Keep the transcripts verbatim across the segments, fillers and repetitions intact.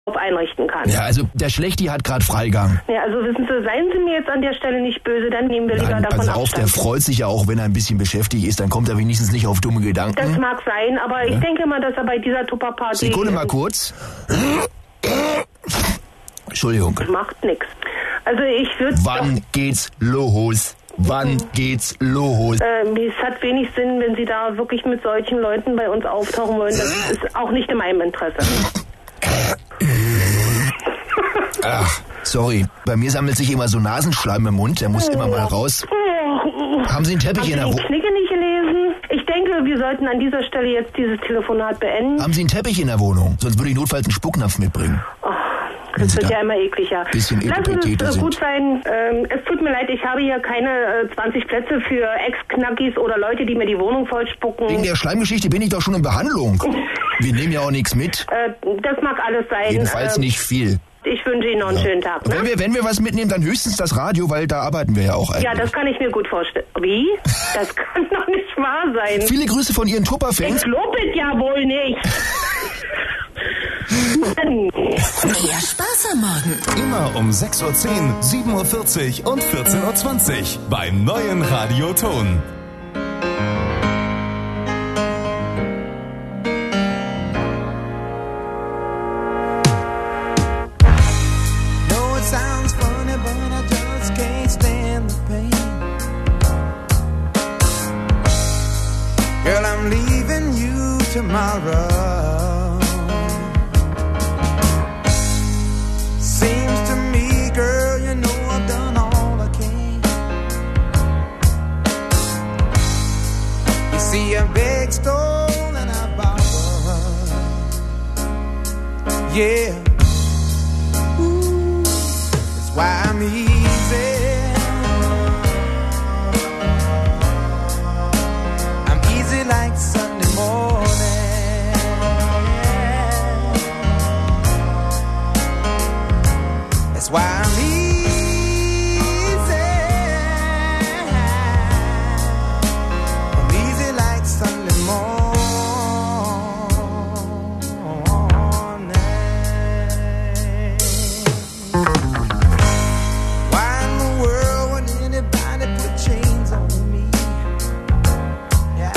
einrichten kann. Ja, also der Schlechti hat gerade Freigang. Ja, also wissen Sie, seien Sie mir jetzt an der Stelle nicht böse, dann nehmen wir lieber Nein, davon pass auf, Abstand. der freut sich ja auch, wenn er ein bisschen beschäftigt ist, dann kommt er wenigstens nicht auf dumme Gedanken. Das mag sein, aber ja? ich denke mal, dass er bei dieser Tupperparty... Sekunde mal kurz. Entschuldigung. Macht nix. Also ich würde... Wann geht's los? Wann geht's los? Ähm, es hat wenig Sinn, wenn Sie da wirklich mit solchen Leuten bei uns auftauchen wollen. Das ist auch nicht in meinem Interesse. Ach, sorry. Bei mir sammelt sich immer so Nasenschleim im Mund. Der muss immer mal raus. Haben Sie einen Teppich Haben in der Sie Wohnung? den Knicke nicht gelesen? Ich denke, wir sollten an dieser Stelle jetzt dieses Telefonat beenden. Haben Sie einen Teppich in der Wohnung? Sonst würde ich notfalls einen Spucknapf mitbringen. Oh, das wird ja immer ekliger. Bisschen Lassen Sie Etepetete es äh, gut sind. sein. Ähm, es tut mir leid, ich habe hier keine äh, zwanzig Plätze für Ex-Knackis oder Leute, die mir die Wohnung vollspucken. Wegen der Schleimgeschichte bin ich doch schon in Behandlung. Wir nehmen ja auch nichts mit. Äh, das mag alles sein. Jedenfalls ähm, nicht viel. Ich wünsche Ihnen noch einen Ja. schönen Tag. Ne? Wenn wir, wenn wir was mitnehmen, dann höchstens das Radio, weil da arbeiten wir ja auch eigentlich. Ja, das kann ich mir gut vorstellen. Wie? Das kann doch nicht wahr sein. Viele Grüße von Ihren Tupperfans. Ich glaube es ja wohl nicht. Mehr Spaß am Morgen. Immer um sechs Uhr zehn, sieben Uhr vierzig und vierzehn Uhr zwanzig beim neuen Radio Ton. No, it sounds funny, but I just can't stand the pain. Girl, I'm leaving you tomorrow. Seems to me, girl, you know I've done all I can. You see, I beg, stole, and I borrowed. Yeah. Ooh, that's why I'm easy. I'm easy like Sunday morning. That's why I'm easy. I'm easy like Sunday morning. Why in the world would anybody put chains on me? Yeah.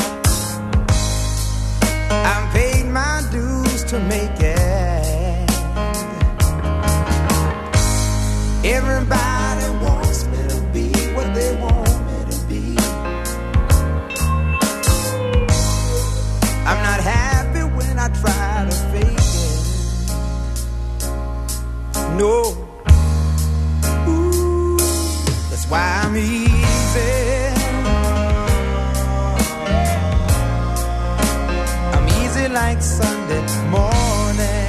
I've paid my dues to make it. Everybody wants me to be what they want me to be. I'm not happy when I try to fake it. No. Ooh, that's why I'm easy. I'm easy like Sunday morning.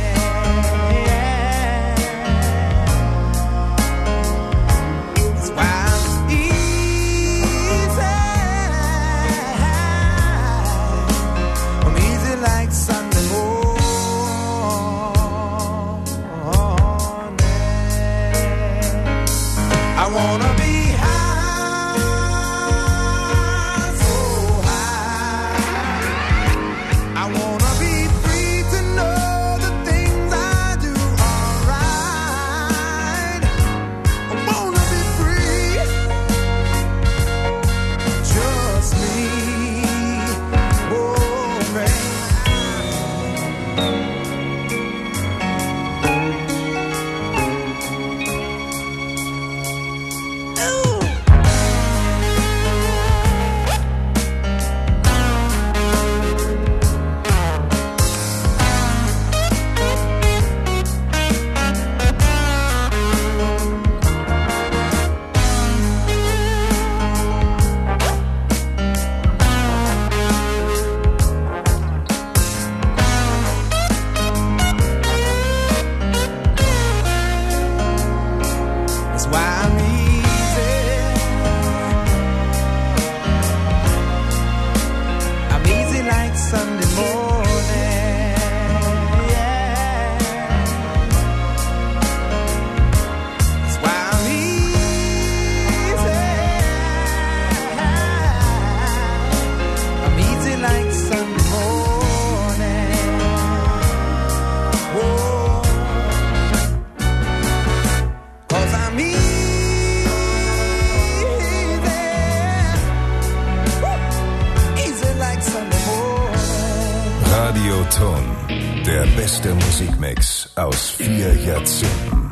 That's why I'm easy. I'm easy like Sunday morning. I wanna be high, so high. I wanna be free to know Radioton. Der beste Musikmix aus vier Jahrzehnten.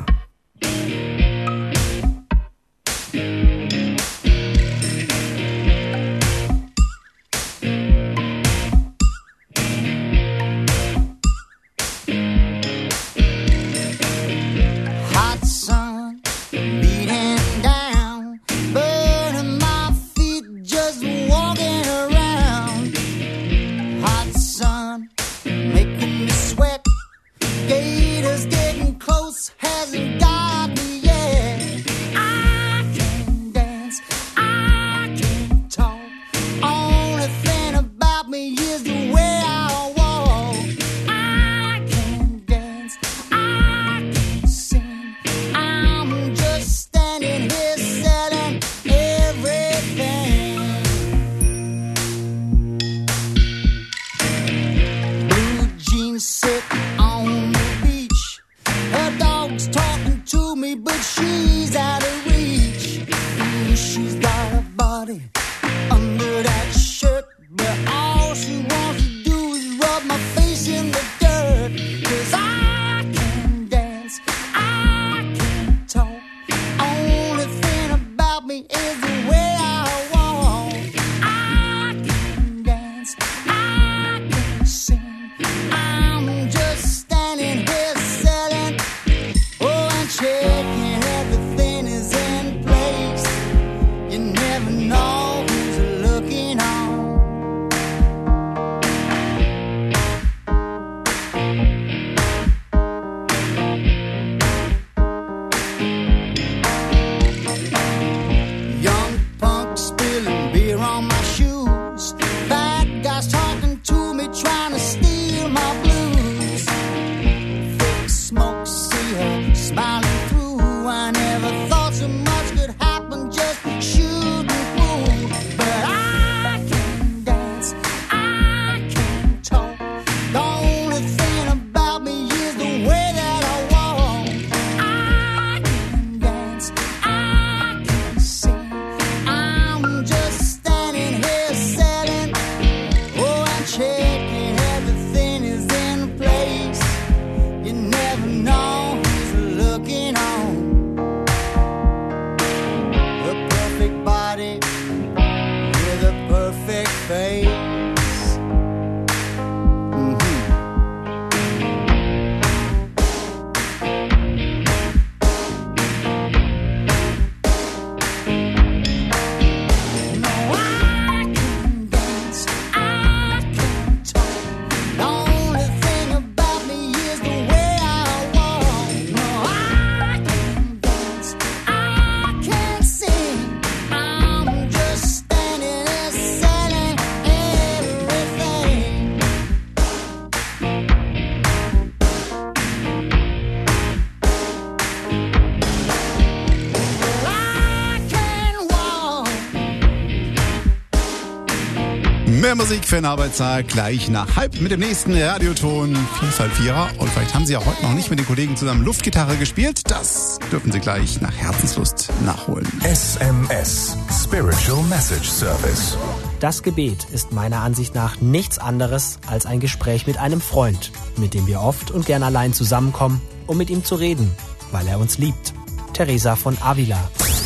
Mehr Musik für den Arbeitstag gleich nach halb mit dem nächsten Radioton Vielfalt Vierer. Und vielleicht haben Sie ja heute noch nicht mit den Kollegen zusammen Luftgitarre gespielt. Das dürfen Sie gleich nach Herzenslust nachholen. S M S, Spiritual Message Service. Das Gebet ist meiner Ansicht nach nichts anderes als ein Gespräch mit einem Freund, mit dem wir oft und gern allein zusammenkommen, um mit ihm zu reden, weil er uns liebt. Teresa von Avila.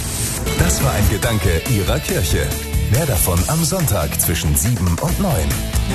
Das war ein Gedanke Ihrer Kirche. Mehr davon am Sonntag zwischen sieben und neun.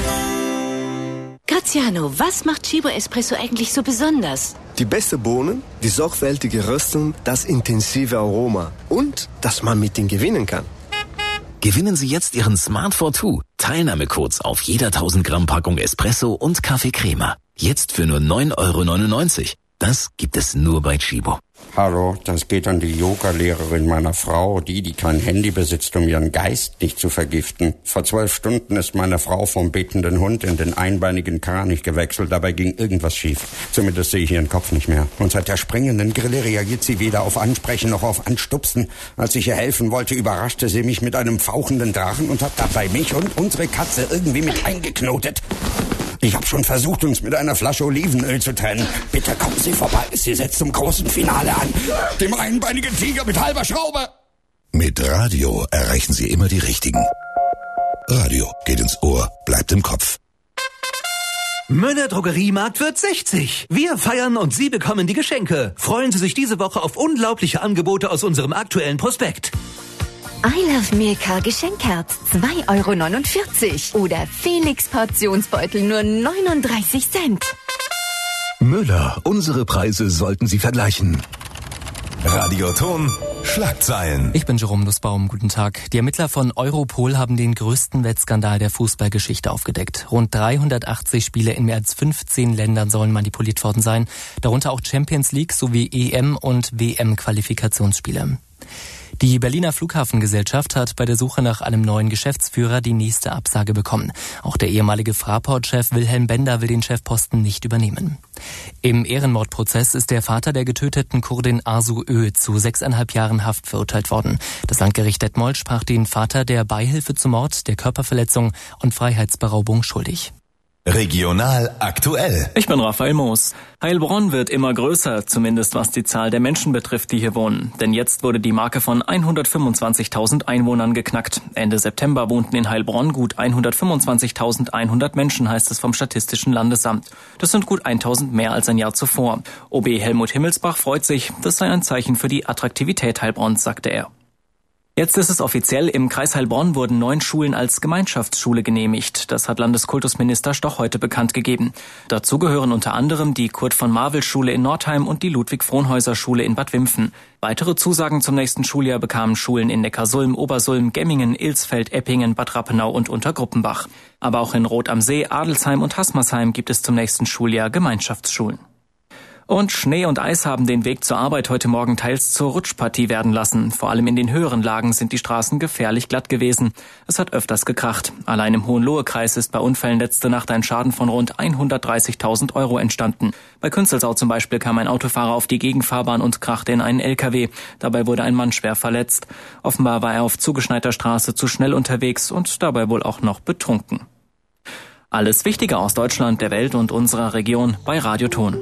Graziano, was macht Cibo Espresso eigentlich so besonders? Die beste Bohnen, die sorgfältige Röstung, das intensive Aroma und dass man mit ihnen gewinnen kann. Gewinnen Sie jetzt Ihren Smart for Two. Teilnahmecodes auf jeder tausend Gramm Packung Espresso und Kaffee Crema. Jetzt für nur neun Euro neunundneunzig. Das gibt es nur bei Cibo. Hallo, das geht an die Yoga-Lehrerin meiner Frau, die, die kein Handy besitzt, um ihren Geist nicht zu vergiften. Vor zwölf Stunden ist meine Frau vom betenden Hund in den einbeinigen Kranich gewechselt. Dabei ging irgendwas schief. Zumindest sehe ich ihren Kopf nicht mehr. Und seit der springenden Grille reagiert sie weder auf Ansprechen noch auf Anstupsen. Als ich ihr helfen wollte, überraschte sie mich mit einem fauchenden Drachen und hat dabei mich und unsere Katze irgendwie mit eingeknotet. Ich habe schon versucht, uns mit einer Flasche Olivenöl zu trennen. Bitte kommen Sie vorbei. Sie setzt zum großen Finale an. Dem einbeinigen Tiger mit halber Schraube. Mit Radio erreichen Sie immer die Richtigen. Radio geht ins Ohr, bleibt im Kopf. Müller Drogeriemarkt wird sechzig. Wir feiern und Sie bekommen die Geschenke. Freuen Sie sich diese Woche auf unglaubliche Angebote aus unserem aktuellen Prospekt. I Love Milka Geschenkherz zwei Euro neunundvierzig oder Felix Portionsbeutel nur neununddreißig Cent. Müller, unsere Preise sollten Sie vergleichen. Radioton Schlagzeilen. Ich bin Jerome Nussbaum, guten Tag. Die Ermittler von Europol haben den größten Wettskandal der Fußballgeschichte aufgedeckt. Rund dreihundertachtzig Spiele in mehr als fünfzehn Ländern sollen manipuliert worden sein, darunter auch Champions League sowie E M- und W M-Qualifikationsspiele. Die Berliner Flughafengesellschaft hat bei der Suche nach einem neuen Geschäftsführer die nächste Absage bekommen. Auch der ehemalige Fraport-Chef Wilhelm Bender will den Chefposten nicht übernehmen. Im Ehrenmordprozess ist der Vater der getöteten Kurdin Arzu Ö zu sechseinhalb Jahren Haft verurteilt worden. Das Landgericht Detmold sprach den Vater der Beihilfe zum Mord, der Körperverletzung und Freiheitsberaubung schuldig. Regional aktuell. Ich bin Raphael Moos. Heilbronn wird immer größer, zumindest was die Zahl der Menschen betrifft, die hier wohnen. Denn jetzt wurde die Marke von hundertfünfundzwanzigtausend Einwohnern geknackt. Ende September wohnten in Heilbronn gut hundertfünfundzwanzigtausendeinhundert Menschen, heißt es vom Statistischen Landesamt. Das sind gut tausend mehr als ein Jahr zuvor. O B Helmut Himmelsbach freut sich, das sei ein Zeichen für die Attraktivität Heilbronns, sagte er. Jetzt ist es offiziell, im Kreis Heilbronn wurden neun Schulen als Gemeinschaftsschule genehmigt. Das hat Landeskultusminister Stoch heute bekannt gegeben. Dazu gehören unter anderem die Kurt-von-Marwil-Schule in Nordheim und die Ludwig-Frohnhäuser-Schule in Bad Wimpfen. Weitere Zusagen zum nächsten Schuljahr bekamen Schulen in Neckarsulm, Obersulm, Gemmingen, Ilsfeld, Eppingen, Bad Rappenau und Untergruppenbach. Aber auch in Roth am See, Adelsheim und Hasmersheim gibt es zum nächsten Schuljahr Gemeinschaftsschulen. Und Schnee und Eis haben den Weg zur Arbeit heute Morgen teils zur Rutschpartie werden lassen. Vor allem in den höheren Lagen sind die Straßen gefährlich glatt gewesen. Es hat öfters gekracht. Allein im Hohenlohe-Kreis ist bei Unfällen letzte Nacht ein Schaden von rund hundertdreißigtausend Euro entstanden. Bei Künzelsau zum Beispiel kam ein Autofahrer auf die Gegenfahrbahn und krachte in einen L K W. Dabei wurde ein Mann schwer verletzt. Offenbar war er auf zugeschneiter Straße zu schnell unterwegs und dabei wohl auch noch betrunken. Alles Wichtige aus Deutschland, der Welt und unserer Region bei Radioton.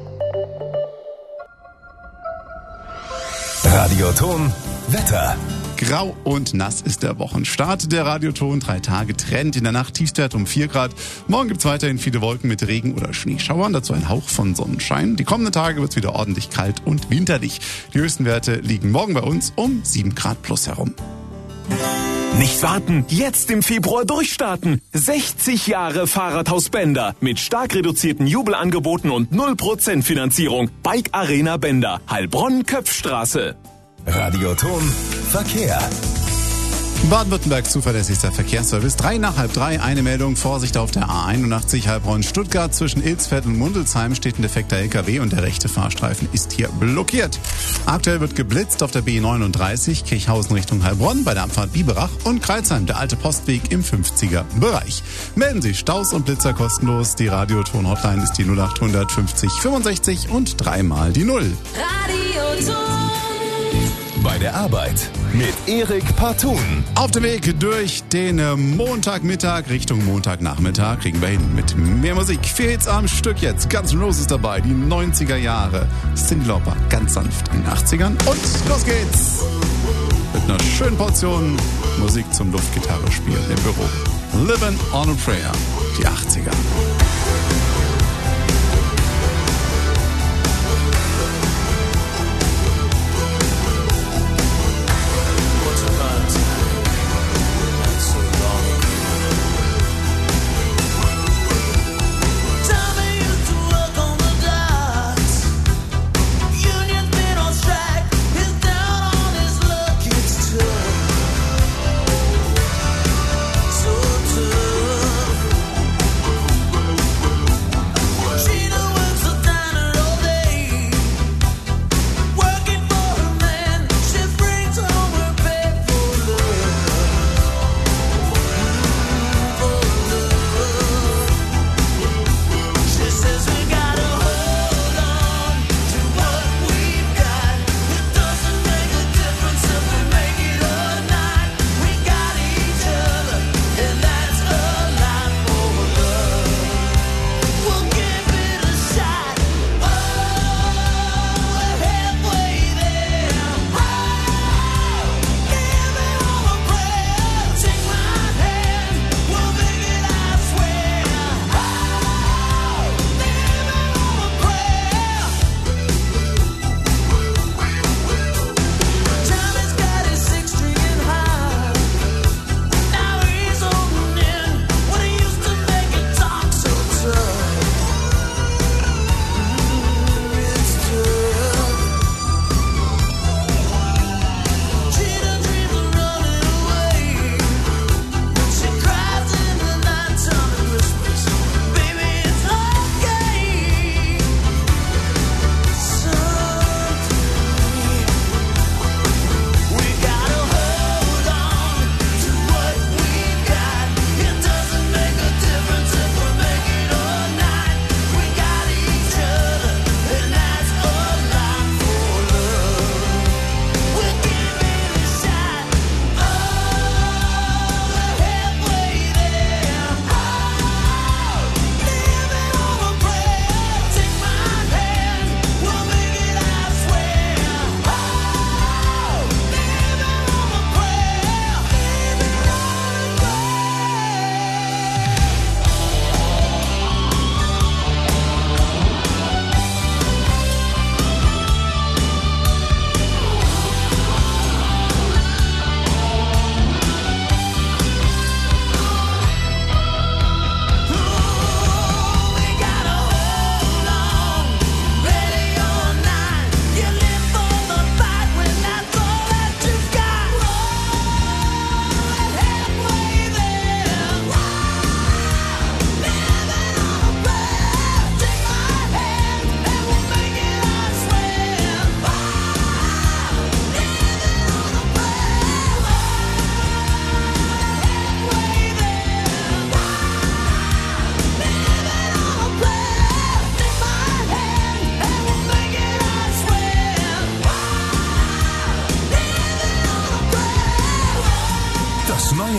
Radioton Wetter. Grau und nass ist der Wochenstart. Der Radioton, drei Tage Trend. In der Nacht Tiefstwert um vier Grad. Morgen gibt's weiterhin viele Wolken mit Regen oder Schneeschauern. Dazu ein Hauch von Sonnenschein. Die kommenden Tage wird's wieder ordentlich kalt und winterlich. Die höchsten Werte liegen morgen bei uns um sieben Grad plus herum. Nicht warten, jetzt im Februar durchstarten. sechzig Jahre Fahrradhaus Bender mit stark reduzierten Jubelangeboten und null Prozent Finanzierung. Bike Arena Bender, Heilbronn-Köpfstraße. Radioton Verkehr. Baden-Württembergs zuverlässigster Verkehrsservice. Drei nach halb drei, eine Meldung. Vorsicht auf der A einundachtzig Heilbronn-Stuttgart. Zwischen Ilsfeld und Mundelsheim steht ein defekter L K W und der rechte Fahrstreifen ist hier blockiert. Aktuell wird geblitzt auf der B neununddreißig, Kirchhausen Richtung Heilbronn, bei der Abfahrt Biberach und Kreilsheim, der alte Postweg im fünfziger Bereich. Melden Sie Staus und Blitzer kostenlos. Die Radioton-Hotline ist die null acht fünfzig fünfundsechzig und dreimal die Null. Radioton. Bei der Arbeit mit Erik Partun. Auf dem Weg durch den Montagmittag Richtung Montagnachmittag kriegen wir hin mit mehr Musik. Vier Hits am Stück jetzt. Guns N' Roses dabei, die neunziger Jahre. Cyndi Lauper, ganz sanft in den achtzigern. Und los geht's! Mit einer schönen Portion Musik zum Luftgitarre spielen im Büro. Living on a Prayer, die achtziger. So tough.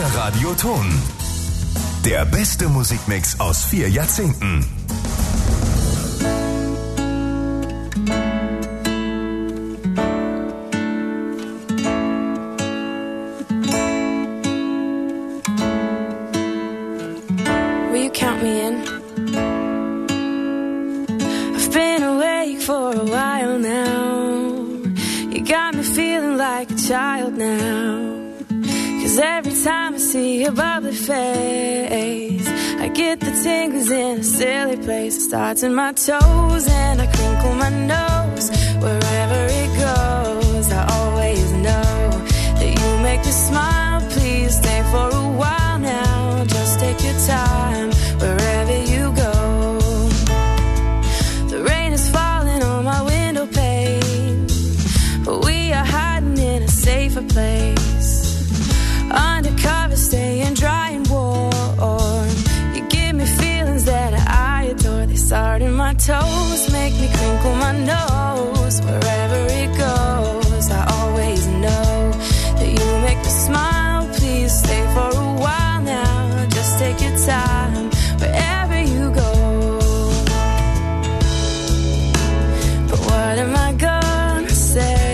Der Radioton. Der beste Musikmix aus vier Jahrzehnten. Will you count me in? I've been awake for a while now. You got me feeling like a child now. Cause every time I see your bubbly face, I get the tingles in a silly place. It starts in my toes and I crinkle my nose. Wherever it goes, I always know that you make me smile. Please stay for a while now. Just take your time wherever you go. The rain is falling on my window pane, but we are hiding in a safer place. Undercover, staying dry and warm. You give me feelings that I adore. They start in my toes, make me crinkle my nose. Wherever it goes, I always know that you make me smile. Please stay for a while now. Just take your time wherever you go. But what am I gonna say?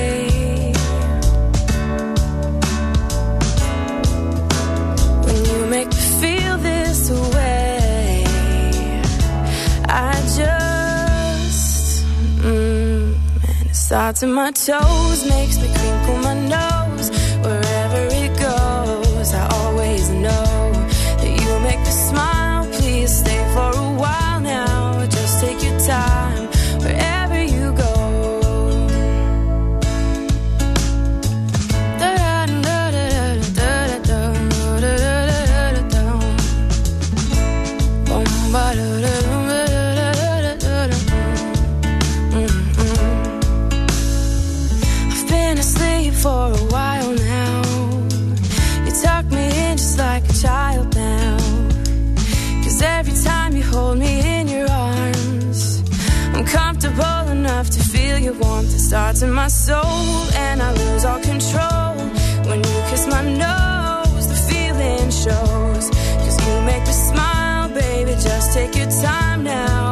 Make me feel this way. I just, mm, and it starts in my toes, makes me crinkle my nose. Wherever it goes, I always know that you make me smile. Please stay for a while now. Just take your time wherever you go. I've been asleep for a while now. You tuck me in just like a child now. Cause every time you hold me in your arms, I'm comfortable enough to feel your warmth. It starts in my soul and I lose all control. When you kiss my nose, the feeling shows. Cause you make me smile, baby, just take your time now.